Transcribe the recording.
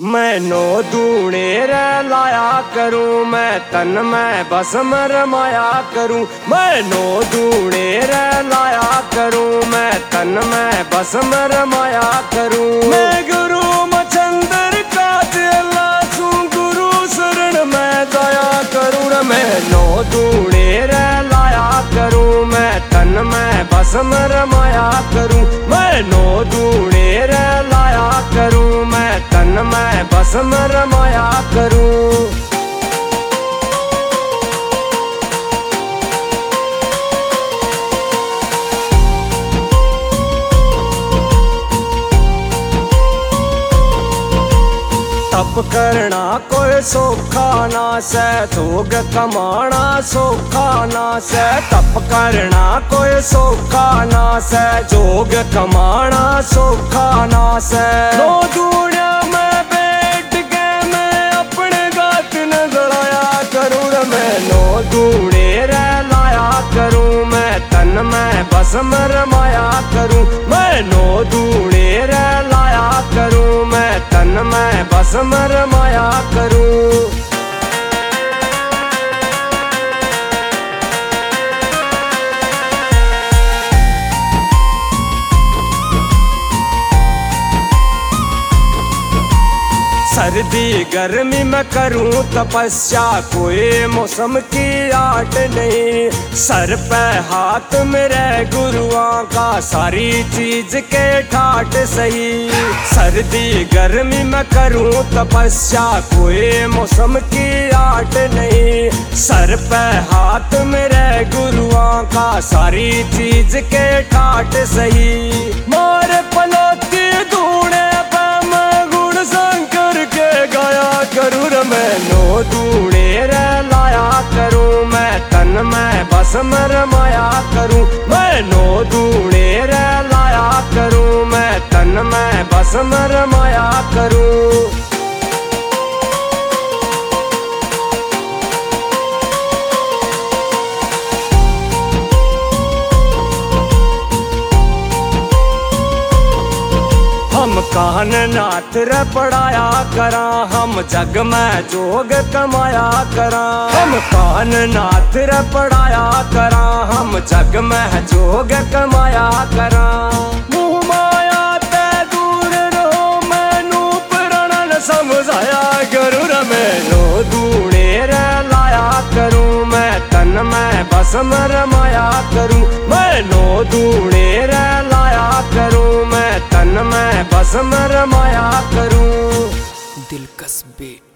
मैनो दूणे रे लाया करूं, मैं तन में बस रमाया करूं। मैनो दूणे रे लाया करूं, मैं तन में बस रमाया करूं। मैं गुरु मचंदर का चेला छू, गुरु शरण में दया करूं। मैनो दूणे रे लाया करूं, मैं तन में बस रमाया करूं। मैनो दूणे रे लाया करूं, मैं तन में बस रमाया करूं। तप करना कोई सौखा ना से, जोग कमाना सौखा ना से। तप करना कोई सौखा ना से, जोग कमाना सौखा ना से। नो दूरिया में बैठ के मैं अपने गात न गड़ाया करूं। मैं नो दूड़े रे लाया करूं, मैं तन में बस रमाया करूं। मैं नो दूड़े रे लाया करूं, मैं तन में बस रमाया करूं। सर्दी गर्मी में करूं तपस्या, कोई मौसम की आट नहीं। सर पे हाथ मेरे गुरुओं का, सारी चीज के ठाट सही। सर्दी गर्मी में करूं तपस्या, कोई मौसम की आट नहीं। सर पे हाथ मेरे गुरुओं का, सारी चीज के ठाट सही। मारे पनौती ढूंढे पे मैं गुण शंकर के गाया करूं। मैनो दूड़े रे लाया करूं, मैं तन में बस रमाया करूं। मैनो दूड़े रे लाया करूं, मैं तन में बस रमाया करूं। हम कान नाथ रे पढ़ाया करा, हम जग में जोग कमाया करा। हम कान नाथ रे पढ़ाया करा, हम जग में जोग कमाया करा। मुँह माया ते दूर रहो, मैनू प्रणन समझाया करूं। मैनो दूड़े रे लाया करूं, मैं तन में बस रमाया करूं। मैनो दूड़े रे लाया करूं, मैं तन में बस रमाया करूं। दिलकश बेट।